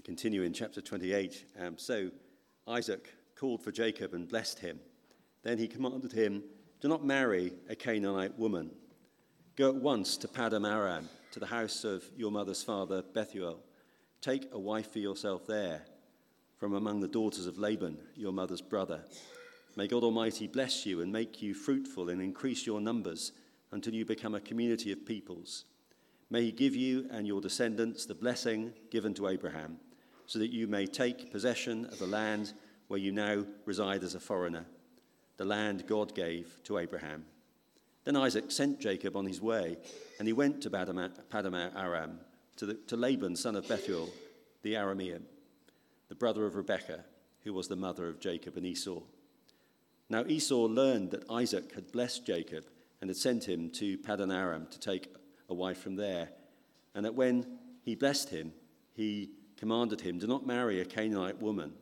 continue in chapter 28. So Isaac called for Jacob and blessed him. Then he commanded him, "Do not marry a Canaanite woman. Go at once to Paddan Aram, to the house of your mother's father Bethuel. Take a wife for yourself there, from among the daughters of Laban, your mother's brother. May God Almighty bless you and make you fruitful and increase your numbers until you become a community of peoples. May he give you and your descendants the blessing given to Abraham, so that you may take possession of the land where you now reside as a foreigner, the land God gave to Abraham." Then Isaac sent Jacob on his way, and he went to Paddan Aram, to Laban, son of Bethuel, the Aramean, the brother of Rebekah, who was the mother of Jacob and Esau. Now Esau learned that Isaac had blessed Jacob and had sent him to Paddan Aram to take a wife from there, and that when he blessed him, he commanded him, "Do not marry a Canaanite woman,"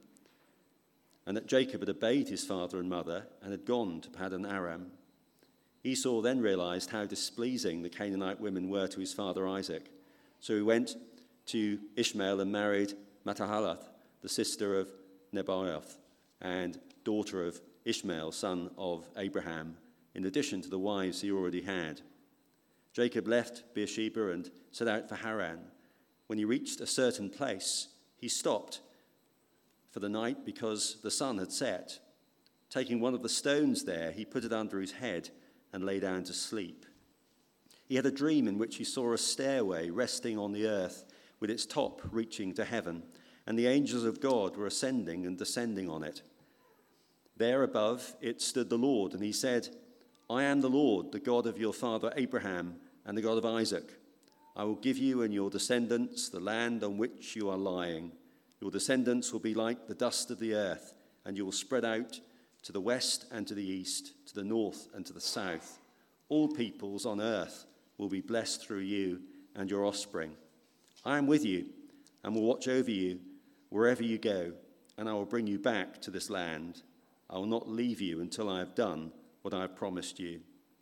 and that Jacob had obeyed his father and mother and had gone to Paddan Aram. Esau then realized how displeasing the Canaanite women were to his father Isaac. So he went to Ishmael and married Mahalath, the sister of Nebaioth and daughter of Ishmael, son of Abraham, in addition to the wives he already had. Jacob left Beersheba and set out for Haran. When he reached a certain place, he stopped for the night because the sun had set. Taking one of the stones there, he put it under his head and lay down to sleep. He had a dream in which he saw a stairway resting on the earth with its top reaching to heaven, and the angels of God were ascending and descending on it. There above it stood the Lord, and he said, "I am the Lord, the God of your father Abraham and the God of Isaac. I will give you and your descendants the land on which you are lying. Your descendants will be like the dust of the earth, and you will spread out to the west and to the east, to the north and to the south. All peoples on earth will be blessed through you and your offspring. I am with you and will watch over you wherever you go, and I will bring you back to this land. I will not leave you until I have done what I have promised you."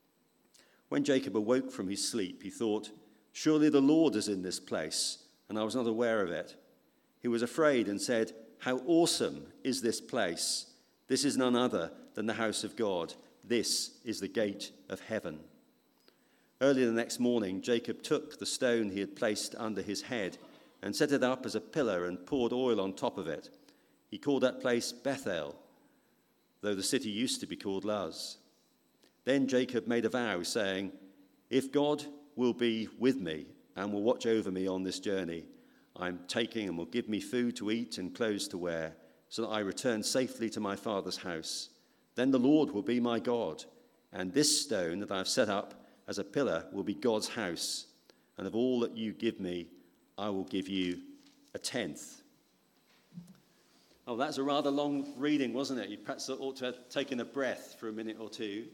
When Jacob awoke from his sleep, he thought, "Surely the Lord is in this place, and I was not aware of it." He was afraid and said, "How awesome is this place! This is none other than the house of God. This is the gate of heaven." Early the next morning, Jacob took the stone he had placed under his head and set it up as a pillar and poured oil on top of it. He called that place Bethel, though the city used to be called Luz. Then Jacob made a vow, saying, "If God will be with me and will watch over me on this journey I'm taking and will give me food to eat and clothes to wear, so that I return safely to my father's house, then the Lord will be my God, and this stone that I have set up as a pillar will be God's house, and of all that you give me, I will give you a tenth." Oh, that's a rather long reading, wasn't it? You perhaps ought to have taken a breath for a minute or two.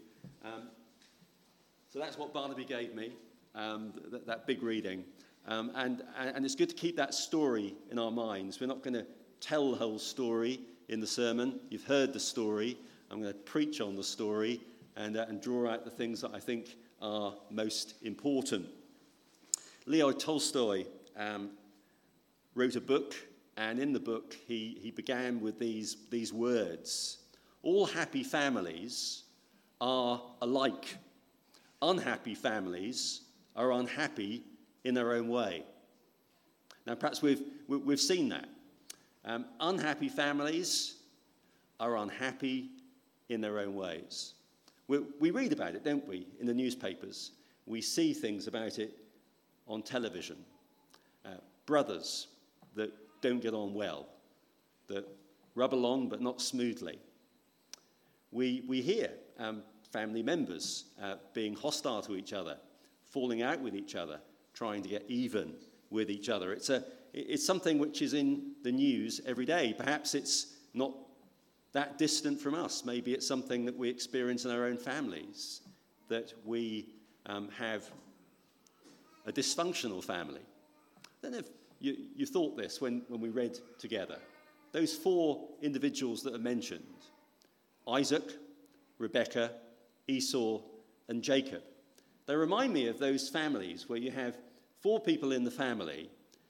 So that's what Barnaby gave me, that big reading. And it's good to keep that story in our minds. We're not going to tell the whole story in the sermon. You've heard the story. I'm going to preach on the story and draw out the things that I think are most important. Leo Tolstoy wrote a book, and in the book he began with these words: "All happy families are alike. Unhappy families are unhappy in their own way." Now, perhaps we've seen that. Unhappy families are unhappy in their own ways. We read about it, don't we, in the newspapers. We see things about it on television. Brothers that don't get on well, that rub along but not smoothly. We hear family members being hostile to each other, falling out with each other, trying to get even with each other. It's something which is in the news every day. Perhaps it's not that distant from us. Maybe it's something that we experience in our own families, that we have a dysfunctional family. I don't know if you thought this when we read together. Those four individuals that are mentioned, Isaac, Rebekah, Esau, and Jacob, they remind me of those families where you have four people in the family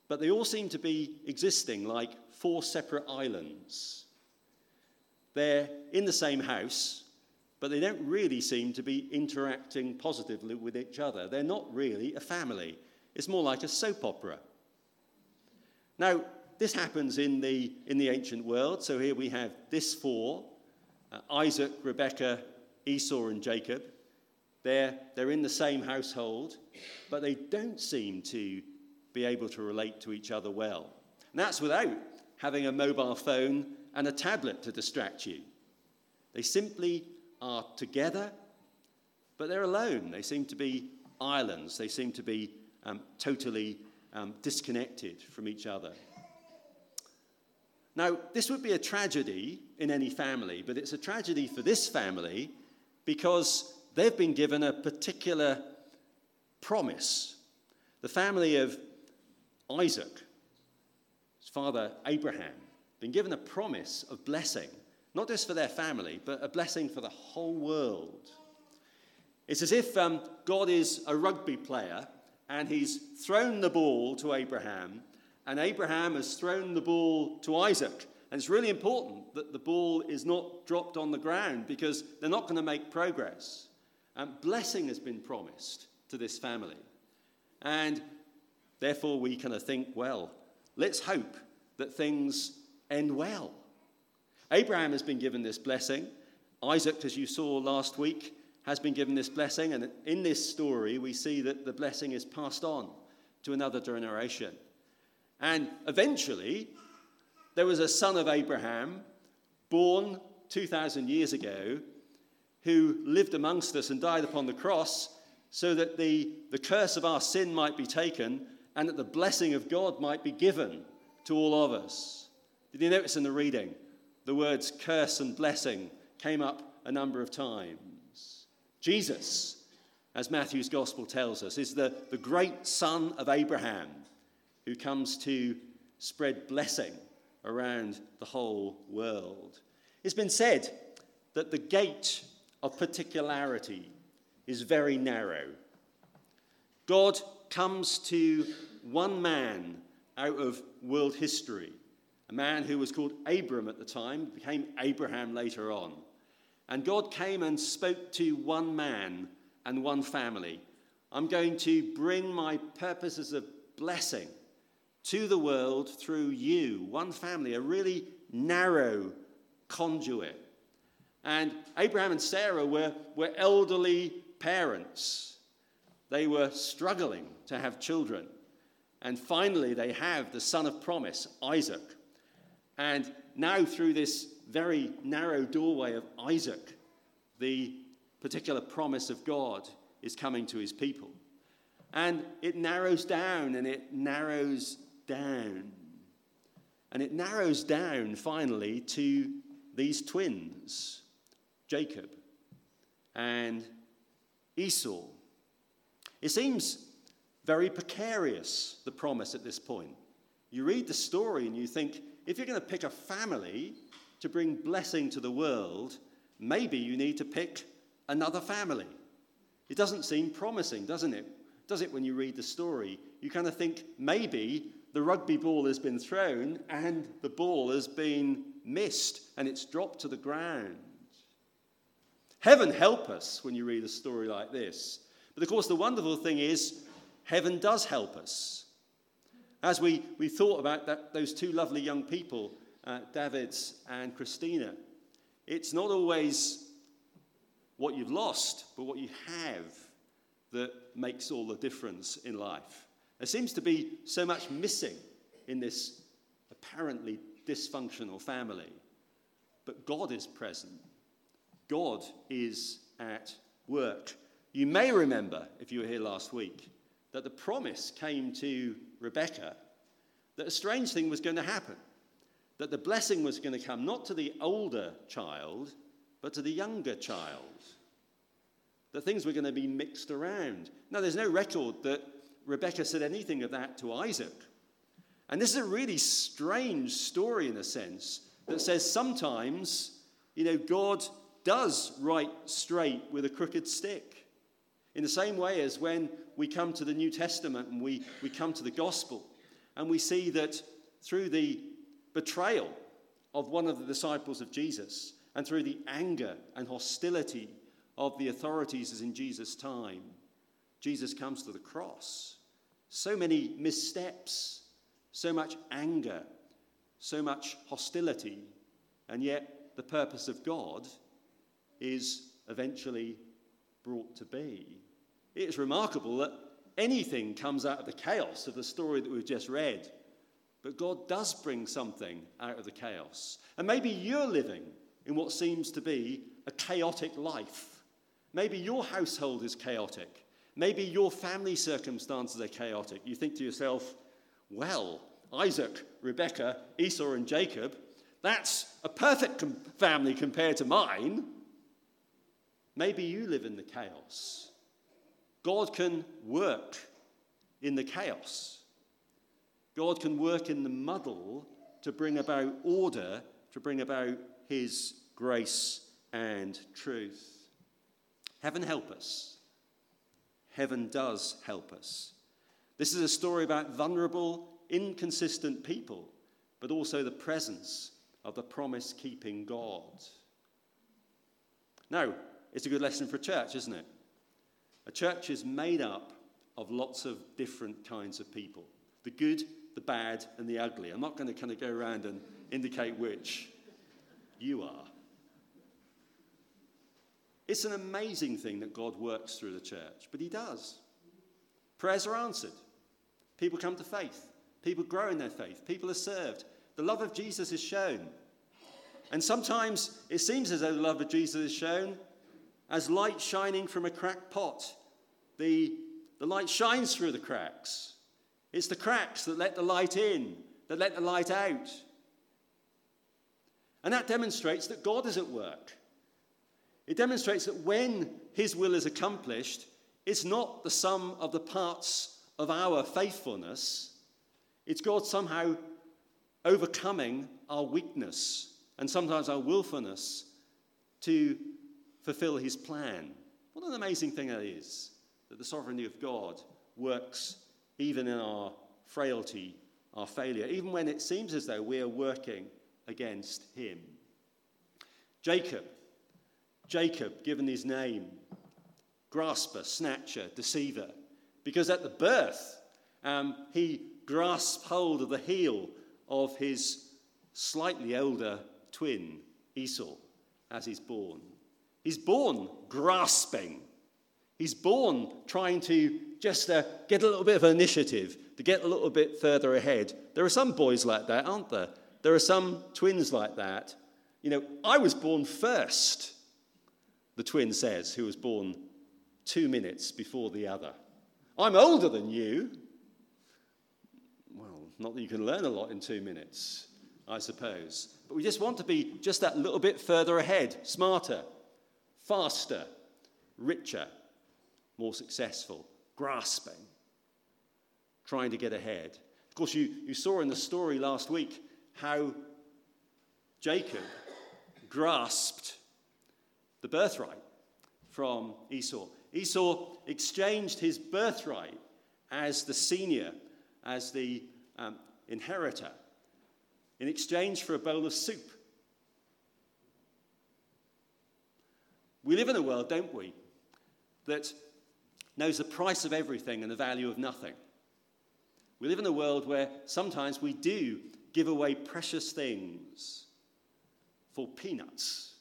but they all seem to be existing like 4 separate islands. They're in the same house, but they don't really seem to be interacting positively with each other. They're not really a family. It's more like a soap opera. Now, this happens in the ancient world. So here we have this 4, Isaac, Rebekah, Esau, and Jacob. They're in the same household, but they don't seem to be able to relate to each other well. And that's without having a mobile phone and a tablet to distract you. They simply are together, but they're alone. They seem to be islands. They seem to be totally disconnected from each other. Now, this would be a tragedy in any family, but it's a tragedy for this family because they've been given a particular promise. The family of Isaac, his father Abraham, been given a promise of blessing, not just for their family, but a blessing for the whole world. It's as if God is a rugby player and he's thrown the ball to Abraham, and Abraham has thrown the ball to Isaac. And it's really important that the ball is not dropped on the ground because they're not going to make progress. Blessing has been promised to this family. And therefore we kind of think, well, let's hope that things end well. Abraham has been given this blessing. Isaac, as you saw last week, has been given this blessing. And in this story, we see that the blessing is passed on to another generation. And eventually, there was a son of Abraham, born 2,000 years ago, who lived amongst us and died upon the cross so that the curse of our sin might be taken and that the blessing of God might be given to all of us. Did you notice in the reading, the words curse and blessing came up a number of times? Jesus, as Matthew's gospel tells us, is the great son of Abraham who comes to spread blessing around the whole world. It's been said that the gate of particularity is very narrow. God comes to one man out of world history, a man who was called Abram at the time, became Abraham later on. And God came and spoke to one man and one family. I'm going to bring my purposes of blessing to the world through you, one family, a really narrow conduit. And Abraham and Sarah were elderly parents. They were struggling to have children. And finally, they have the son of promise, Isaac. And now through this very narrow doorway of Isaac, the particular promise of God is coming to his people. And it narrows down and it narrows down. And it narrows down finally to these twins, Jacob and Esau. It seems very precarious, the promise at this point. You read the story and you think, if you're going to pick a family to bring blessing to the world, maybe you need to pick another family. It doesn't seem promising, doesn't it? Does it when you read the story? You kind of think maybe the rugby ball has been thrown and the ball has been missed and it's dropped to the ground. Heaven help us when you read a story like this. But of course, the wonderful thing is heaven does help us. As we thought about those two lovely young people, David and Christina, it's not always what you've lost, but what you have that makes all the difference in life. There seems to be so much missing in this apparently dysfunctional family, but God is present. God is at work. You may remember, if you were here last week, that the promise came to Rebekah that a strange thing was going to happen, that the blessing was going to come not to the older child, but to the younger child, that things were going to be mixed around. Now, there's no record that Rebekah said anything of that to Isaac. And this is a really strange story in a sense that says sometimes, God does write straight with a crooked stick. In the same way as when we come to the New Testament and we come to the gospel, And we see that through the betrayal of one of the disciples of Jesus, and through the anger and hostility of the authorities in Jesus' time, Jesus comes to the cross. So many missteps, so much anger, so much hostility, and yet the purpose of God is eventually brought to be. It is remarkable that anything comes out of the chaos of the story that we've just read, but God does bring something out of the chaos. And maybe you're living in what seems to be a chaotic life. Maybe your household is chaotic. Maybe your family circumstances are chaotic. You think to yourself, well, Isaac, Rebekah, Esau and Jacob, that's a perfect family compared to mine. Maybe you live in the chaos. God can work in the chaos. God can work in the muddle to bring about order, to bring about his grace and truth. Heaven help us. Heaven does help us. This is a story about vulnerable, inconsistent people, but also the presence of the promise-keeping God. Now, it's a good lesson for a church, isn't it? A church is made up of lots of different kinds of people. The good, the bad, and the ugly. I'm not going to kind of go around and indicate which you are. It's an amazing thing that God works through the church, but he does. Prayers are answered. People come to faith. People grow in their faith. People are served. The love of Jesus is shown. And sometimes it seems as though the love of Jesus is shown as light shining from a cracked pot. The light shines through the cracks. It's the cracks that let the light in, that let the light out. And that demonstrates that God is at work. It demonstrates that when his will is accomplished, it's not the sum of the parts of our faithfulness. It's God somehow overcoming our weakness and sometimes our willfulness to fulfill his plan. What an amazing thing that is, that the sovereignty of God works even in our frailty, our failure, even when it seems as though we are working against him. Jacob, given his name, grasper, snatcher, deceiver, because at the birth, he grasped hold of the heel of his slightly older twin, Esau, as he's born. He's born grasping. He's born trying to just get a little bit of initiative, to get a little bit further ahead. There are some boys like that, aren't there? There are some twins like that. You know, I was born first, the twin says, who was born 2 minutes before the other. I'm older than you. Well, not that you can learn a lot in 2 minutes, I suppose. But we just want to be just that little bit further ahead, smarter, faster, richer, more successful, grasping, trying to get ahead. Of course, you saw in the story last week how Jacob grasped the birthright from Esau. Esau exchanged his birthright as the senior, as the inheritor, in exchange for a bowl of soup. We live in a world, don't we, that knows the price of everything and the value of nothing. We live in a world where sometimes we do give away precious things for peanuts.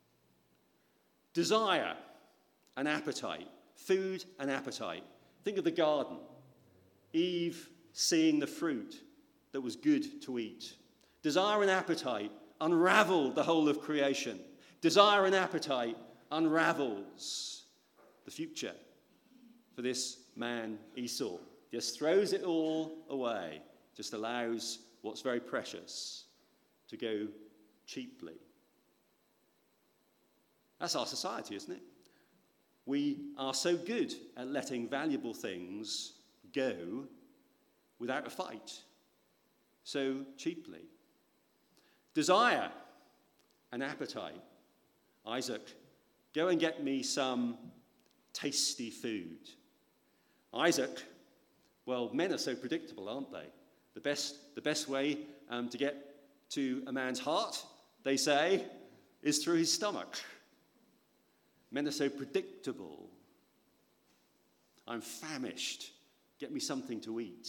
Desire and appetite, food and appetite. Think of the garden. Eve seeing the fruit that was good to eat. Desire and appetite unraveled the whole of creation. Desire and appetite unravels the future for this man Esau. Just throws it all away. Just allows what's very precious to go cheaply. That's our society, isn't it? We are so good at letting valuable things go without a fight, so cheaply. Desire and appetite. Isaac, go and get me some tasty food. Isaac, well, men are so predictable, aren't they? The best way to get to a man's heart, they say, is through his stomach. Men are so predictable. I'm famished. Get me something to eat.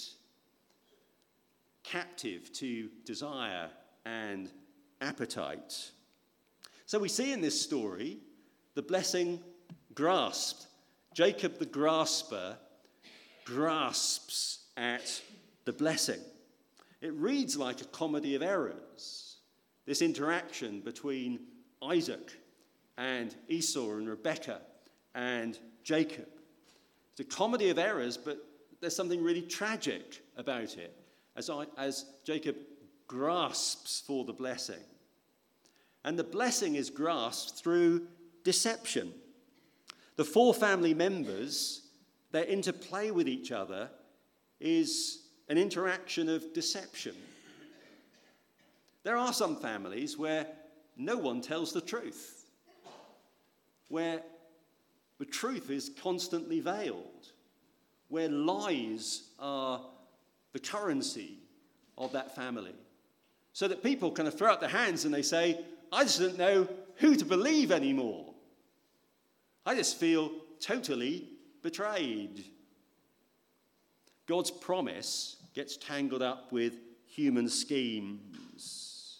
Captive to desire and appetite. So we see in this story the blessing grasped. Jacob the grasper grasps at the blessing. It reads like a comedy of errors, this interaction between Isaac and Esau and Rebekah and Jacob. It's a comedy of errors, but there's something really tragic about it as Jacob grasps for the blessing. And the blessing is grasped through deception. The four family members, their interplay with each other is an interaction of deception. There are some families where no one tells the truth, where the truth is constantly veiled, where lies are the currency of that family, so that people kind of throw up their hands and they say, I just don't know who to believe anymore. I just feel totally betrayed. God's promise gets tangled up with human schemes.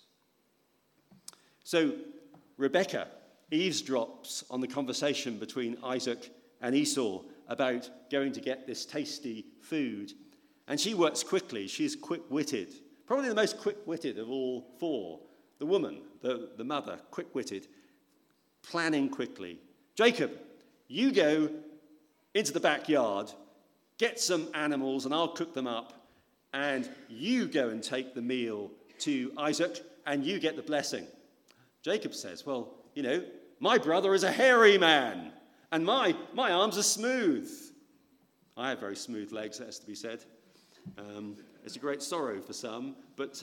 So Rebekah eavesdrops on the conversation between Isaac and Esau about going to get this tasty food. And she works quickly. She's quick-witted. Probably the most quick-witted of all four. The woman, the mother, quick-witted, planning quickly. Jacob, you go into the backyard, get some animals, and I'll cook them up. And you go and take the meal to Isaac, and you get the blessing. Jacob says, well, my brother is a hairy man, and my arms are smooth. I have very smooth legs, that has to be said. It's a great sorrow for some, but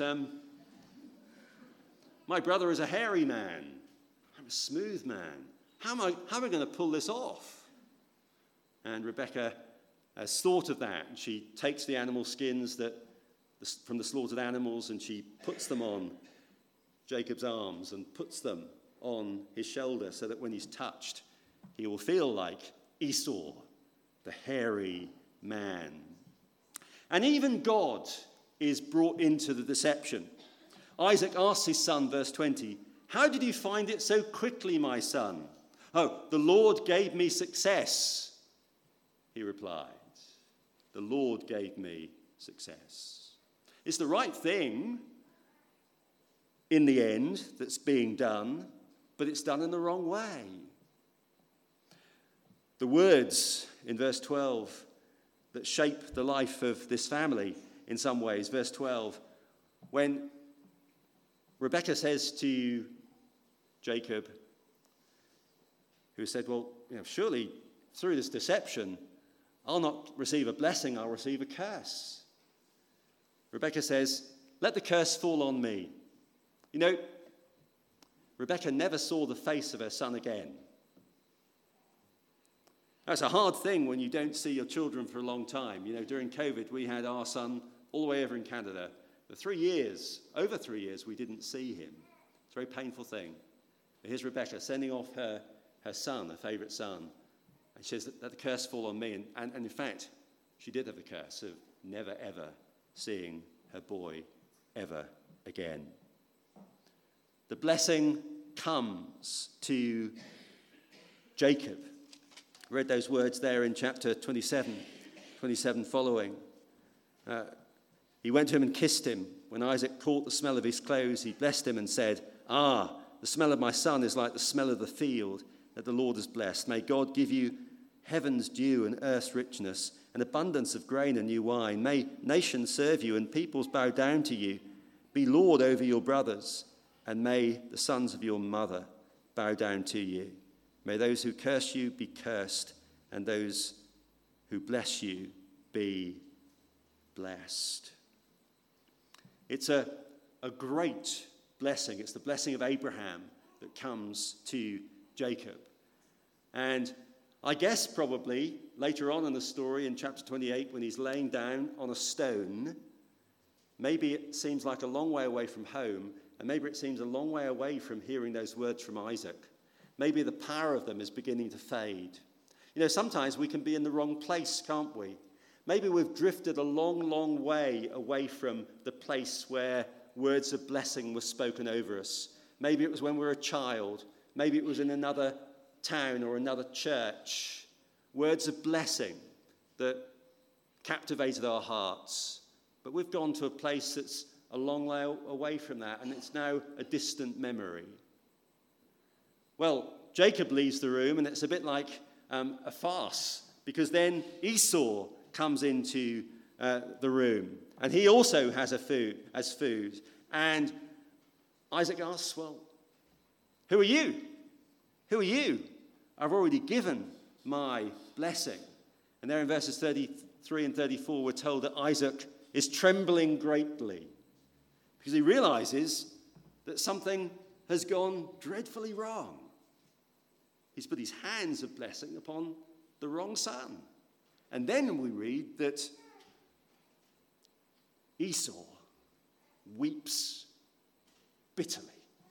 my brother is a hairy man. I'm a smooth man. How am I going to pull this off? And Rebekah has thought of that. She takes the animal skins from the slaughtered animals and she puts them on Jacob's arms and puts them on his shoulder so that when he's touched, he will feel like Esau, the hairy man. And even God is brought into the deception. Isaac asks his son, verse 20, how did you find it so quickly, my son? Oh, the Lord gave me success, he replied. The Lord gave me success. It's the right thing in the end that's being done, but it's done in the wrong way. The words in verse 12 that shape the life of this family in some ways. Verse 12, when Rebekah says to Jacob, who said, well, surely through this deception, I'll not receive a blessing, I'll receive a curse. Rebekah says, let the curse fall on me. Rebekah never saw the face of her son again. That's a hard thing when you don't see your children for a long time. During COVID, we had our son all the way over in Canada. For over 3 years, we didn't see him. It's a very painful thing. Here's Rebekah sending off her son, her favourite son. And she says, let the curse fall on me. And in fact, she did have the curse of never, ever seeing her boy ever again. The blessing comes to Jacob. I read those words there in chapter 27 following. He went to him and kissed him. When Isaac caught the smell of his clothes, he blessed him and said, the smell of my son is like the smell of the field that the Lord has blessed. May God give you heaven's dew and earth's richness, an abundance of grain and new wine. May nations serve you and peoples bow down to you. Be Lord over your brothers, and may the sons of your mother bow down to you. May those who curse you be cursed, and those who bless you be blessed. It's a great blessing. It's the blessing of Abraham that comes to Jacob. And I guess probably later on in the story in chapter 28, when he's laying down on a stone, Maybe it seems like a long way away from home, and maybe it seems a long way away from hearing those words from Isaac. Maybe the power of them is beginning to fade. You know, sometimes we can be in the wrong place, can't we? Maybe we've drifted a long, long way away from the place where words of blessing were spoken over us. Maybe it was when we were a child. Maybe it was in another town or another church. Words of blessing that captivated our hearts. But we've gone to a place that's a long way away from that, and it's now a distant memory. Well, Jacob leaves the room, and it's a bit like a farce, because then Esau comes into the room, and he also has food. And Isaac asks, well, who are you? Who are you? I've already given my blessing. And there in verses 33 and 34, we're told that Isaac is trembling greatly because he realizes that something has gone dreadfully wrong. He's put his hands of blessing upon the wrong son. And then we read that Esau weeps bitterly.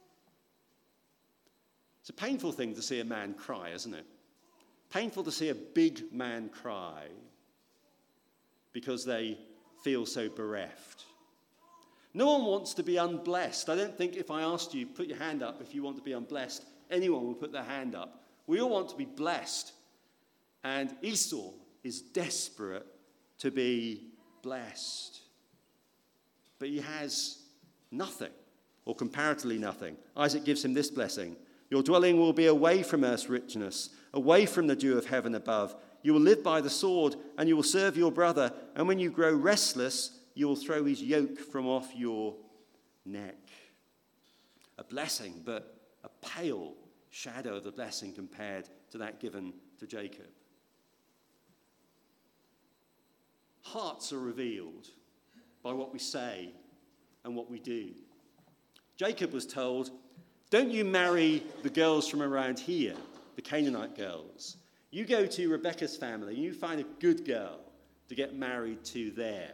It's a painful thing to see a man cry, isn't it? Painful to see a big man cry because they feel so bereft. No one wants to be unblessed. I don't think if I asked you, put your hand up if you want to be unblessed, anyone will put their hand up. We all want to be blessed. And Esau is desperate to be blessed. But he has nothing, or comparatively nothing. Isaac gives him this blessing. Your dwelling will be away from earth's richness, away from the dew of heaven above. You will live by the sword, and you will serve your brother. And when you grow restless, you will throw his yoke from off your neck. A blessing, but a pale shadow of the blessing compared to that given to Jacob. Hearts are revealed by what we say and what we do. Jacob was told, don't you marry the girls from around here, the Canaanite girls. You go to Rebekah's family and you find a good girl to get married to there.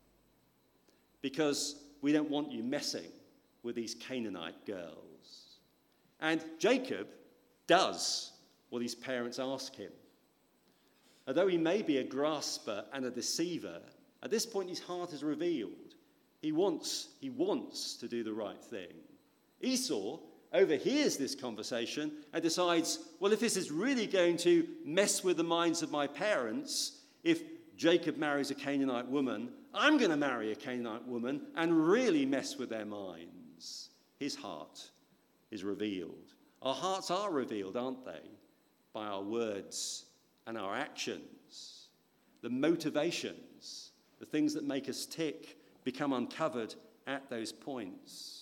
Because we don't want you messing with these Canaanite girls. And Jacob does what his parents ask him. Although he may be a grasper and a deceiver, at this point his heart is revealed. He wants to do the right thing. Esau overhears this conversation and decides, well, if this is really going to mess with the minds of my parents, if Jacob marries a Canaanite woman, I'm going to marry a Canaanite woman and really mess with their minds. His heart is revealed. Our hearts are revealed, aren't they? By our words and our actions. The motivations, the things that make us tick, become uncovered at those points.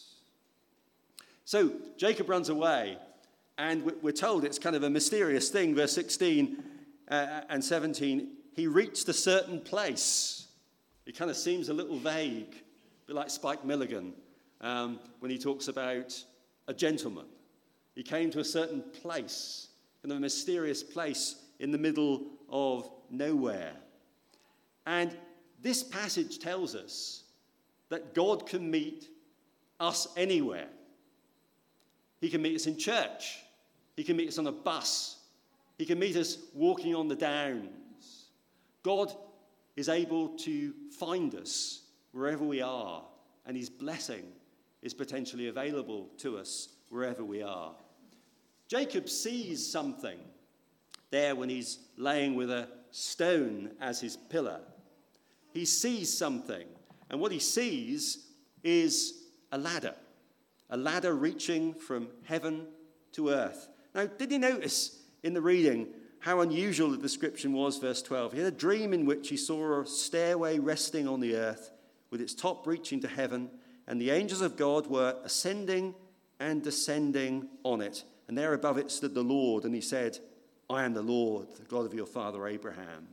So Jacob runs away, and we're told it's kind of a mysterious thing. Verse 16 and 17, he reached a certain place. It kind of seems a little vague, a bit like Spike Milligan when he talks about a gentleman. He came to a certain place, kind of a mysterious place in the middle of nowhere. And this passage tells us that God can meet us anywhere. He can meet us in church. He can meet us on a bus. He can meet us walking on the downs. God is able to find us wherever we are, and his blessing is potentially available to us wherever we are. Jacob sees something there when he's laying with a stone as his pillar. He sees something, and what he sees is a ladder reaching from heaven to earth. Now, did you notice in the reading how unusual the description was, verse 12? He had a dream in which he saw a stairway resting on the earth with its top reaching to heaven, and the angels of God were ascending and descending on it. And there above it stood the Lord, and he said, I am the Lord, the God of your father Abraham.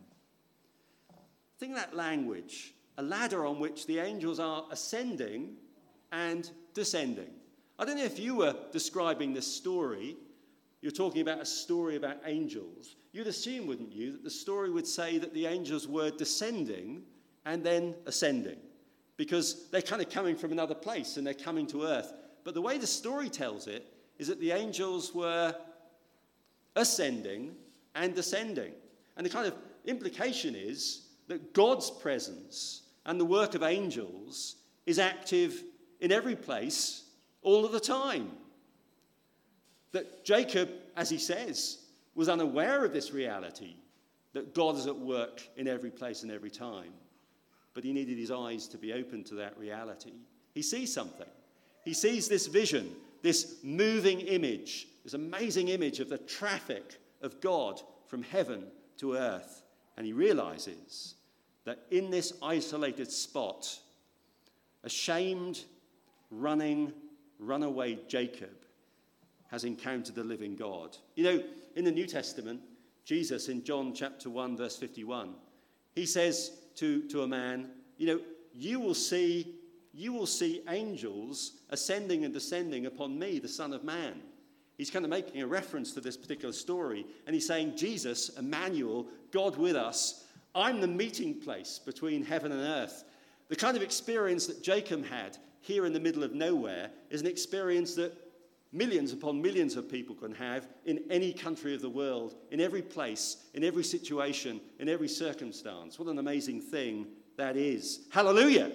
Think of that language, a ladder on which the angels are ascending and descending. I don't know if you were describing this story, you're talking about a story about angels. You'd assume, wouldn't you, that the story would say that the angels were descending and then ascending. because they're kind of coming from another place and they're coming to earth. But the way the story tells it is that the angels were ascending and descending. And the kind of implication is that God's presence and the work of angels is active in every place all of the time. That Jacob, as he says, was unaware of this reality, that God is at work in every place and every time. But he needed his eyes to be open to that reality. He sees something. He sees this vision, this moving image, this amazing image of the traffic of God from heaven to earth. And he realizes that in this isolated spot, a shamed, running, runaway Jacob has encountered the living God. You know, in the New Testament, Jesus in John chapter 1, verse 51, he says to a man, you know, you will see angels ascending and descending upon me, the Son of Man. He's kind of making a reference to this particular story, and he's saying, Jesus, Emmanuel, God with us, I'm the meeting place between heaven and earth. The kind of experience that Jacob had here in the middle of nowhere is an experience that millions upon millions of people can have in any country of the world, in every place, in every situation, in every circumstance. What an amazing thing that is. Hallelujah!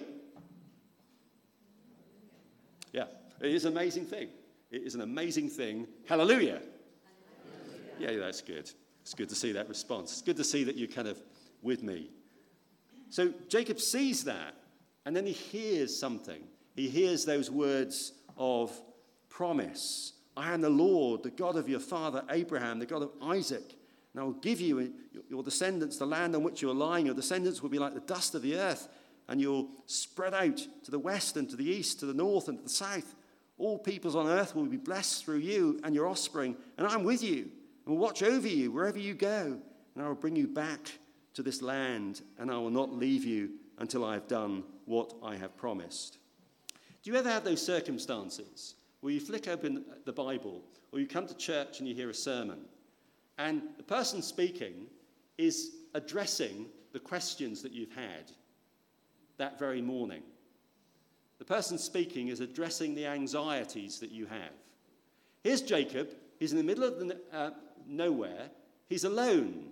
Yeah, it is an amazing thing. It is an amazing thing. Hallelujah! Yeah, that's good. It's good to see that response. It's good to see that you're kind of with me. So Jacob sees that, and then he hears something. He hears those words of promise. I am the Lord, the God of your father Abraham, the God of Isaac. And I will give you and your descendants the land on which you are lying. Your descendants will be like the dust of the earth, and you'll spread out to the west and to the east, to the north and to the south. All peoples on earth will be blessed through you and your offspring. And I'm with you and will watch over you wherever you go. And I will bring you back to this land, and I will not leave you until I have done what I have promised. Do you ever have those circumstances where you flick open the Bible, or you come to church and you hear a sermon, and the person speaking is addressing the questions that you've had that very morning? The person speaking is addressing the anxieties that you have. Here's Jacob. He's in the middle of nowhere. He's alone.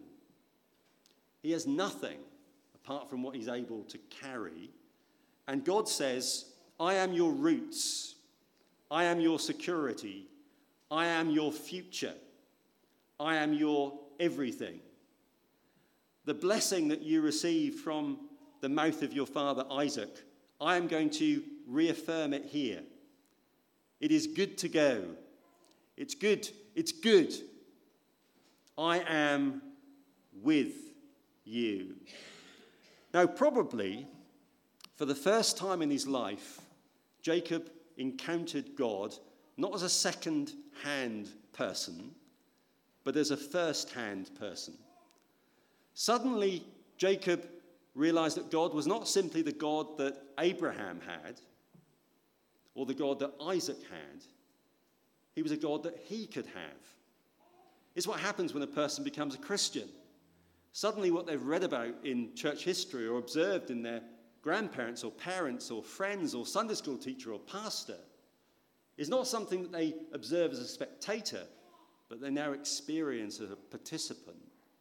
He has nothing apart from what he's able to carry. And God says, I am your roots. I am your security. I am your future. I am your everything. The blessing that you received from the mouth of your father Isaac, I am going to reaffirm it here. It is good to go. It's good. It's good. I am with you. Now, probably for the first time in his life, Jacob encountered God not as a second-hand person, but as a first-hand person. Suddenly, Jacob realized that God was not simply the God that Abraham had or the God that Isaac had. He was a God that he could have. It's what happens when a person becomes a Christian. Suddenly what they've read about in church history or observed in their grandparents or parents or friends or Sunday school teacher or pastor is not something that they observe as a spectator, but they now experience as a participant.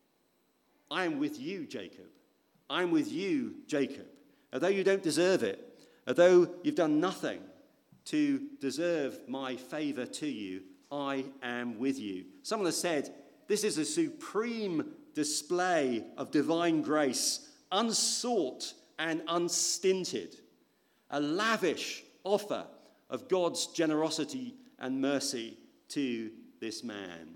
I am with you, Jacob. I am with you, Jacob. Although you don't deserve it, although you've done nothing to deserve my favor to you, I am with you. Someone has said, this is a supreme display of divine grace, unsought and unstinted, a lavish offer of God's generosity and mercy to this man.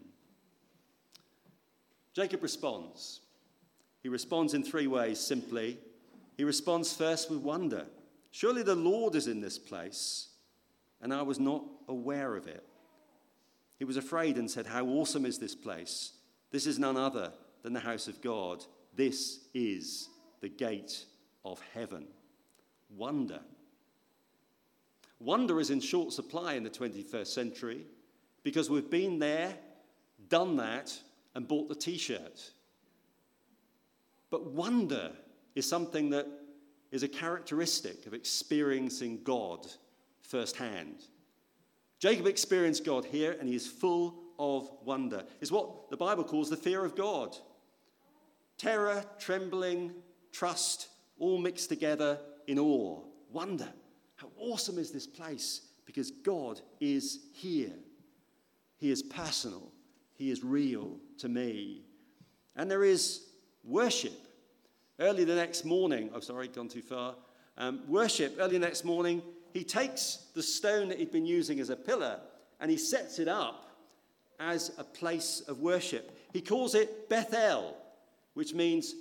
Jacob responds. He responds in three ways, simply. He responds first with wonder. Surely the Lord is in this place, and I was not aware of it. He was afraid and said, how awesome is this place? This is none other than the house of God. This is the gate of heaven. Wonder. Wonder is in short supply in the 21st century because we've been there, done that, and bought the t-shirt. But wonder is something that is a characteristic of experiencing God firsthand. Jacob experienced God here, and he is full of wonder. It's what the Bible calls the fear of God. Terror, trembling, trust, all mixed together in awe. Wonder. How awesome is this place? Because God is here. He is personal. He is real to me. And there is worship. Early the next morning, gone too far. Worship, early the next morning, he takes the stone that he'd been using as a pillar and he sets it up as a place of worship. He calls it Bethel, which means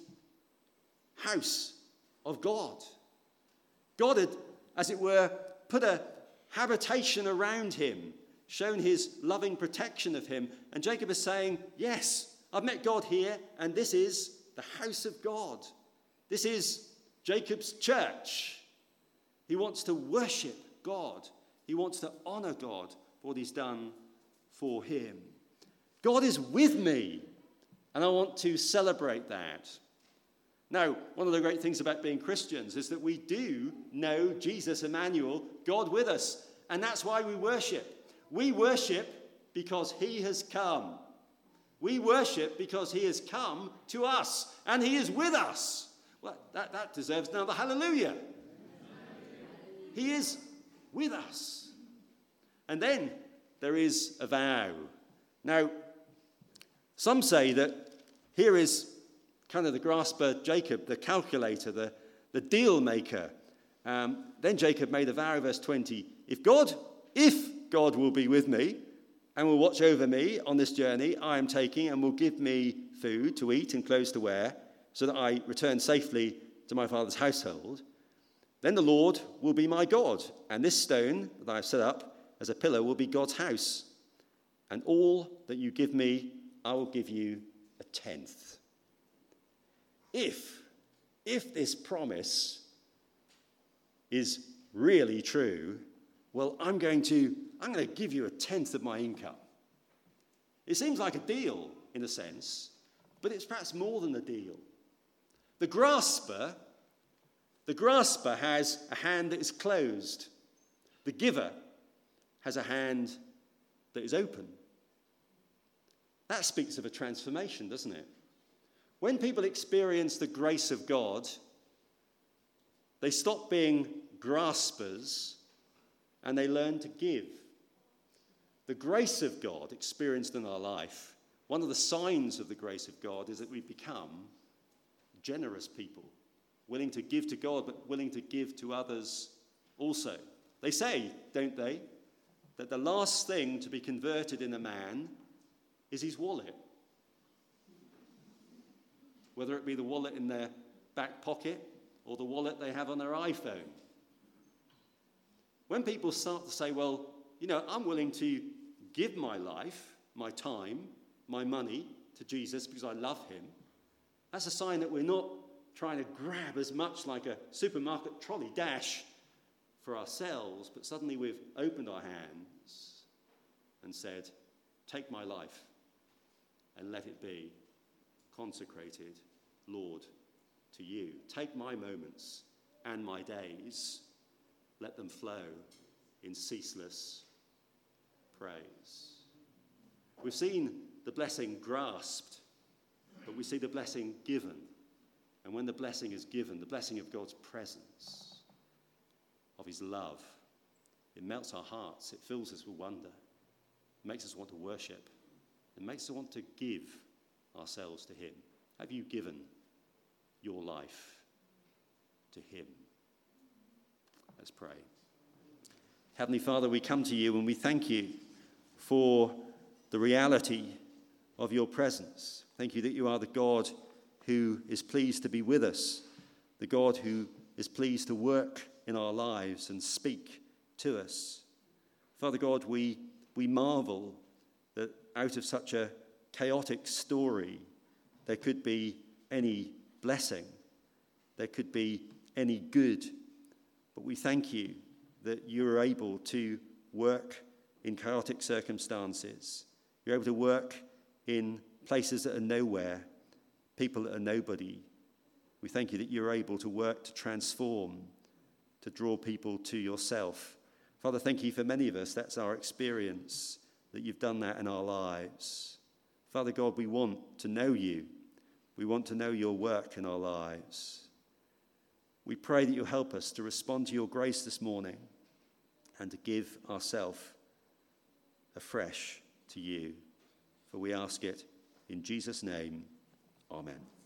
house of God. God had, as it were, put a habitation around him, shown his loving protection of him. And Jacob is saying, yes, I've met God here, and this is the house of God. This is Jacob's church. He wants to worship God. He wants to honor God for what he's done for him. God is with me, and I want to celebrate that. Now, one of the great things about being Christians is that we do know Jesus, Emmanuel, God with us, and that's why we worship. We worship because he has come. We worship because he has come to us, and he is with us. Well, that deserves another hallelujah. He is with us. And then there is a vow. Now, some say that here is kind of the grasper Jacob, the calculator, the deal maker. Then Jacob made a vow, verse 20, if God will be with me and will watch over me on this journey I am taking and will give me food to eat and clothes to wear so that I return safely to my father's household, then the Lord will be my God, and this stone that I have set up as a pillar will be God's house, and all that you give me, I will give you a tenth. If this promise is really true, well, I'm going to give you a tenth of my income. It seems like a deal in a sense, but it's perhaps more than a deal. The grasper has a hand that is closed. The giver has a hand that is open. That speaks of a transformation, doesn't it? When people experience the grace of God, they stop being graspers and they learn to give. The grace of God experienced in our life, one of the signs of the grace of God is that we become generous people, willing to give to God, but willing to give to others also. They say, don't they, that the last thing to be converted in a man is his wallet. Whether it be the wallet in their back pocket or the wallet they have on their iPhone. When people start to say, well, I'm willing to give my life, my time, my money to Jesus because I love him, that's a sign that we're not trying to grab as much like a supermarket trolley dash for ourselves, but suddenly we've opened our hands and said, take my life and let it be consecrated, Lord, to you. Take my moments and my days, let them flow in ceaseless praise. We've seen the blessing grasped, but we see the blessing given. And when the blessing is given, the blessing of God's presence, of his love, it melts our hearts, it fills us with wonder, it makes us want to worship, it makes us want to give ourselves to him. Have you given your life to him? Let's pray. Heavenly Father, we come to you and we thank you for the reality of your presence. Thank you that you are the God who is pleased to be with us, the God who is pleased to work in our lives and speak to us. Father God, we marvel that out of such a chaotic story, there could be any blessing, there could be any good. But we thank you that you are able to work in chaotic circumstances. You're able to work in places that are nowhere, people that are nobody. We thank you that you're able to work to transform, to draw people to yourself. Father, thank you for many of us. That's our experience, that you've done that in our lives. Father God, we want to know you. We want to know your work in our lives. We pray that you'll help us to respond to your grace this morning and to give ourselves afresh to you. For we ask it in Jesus' name. Amen.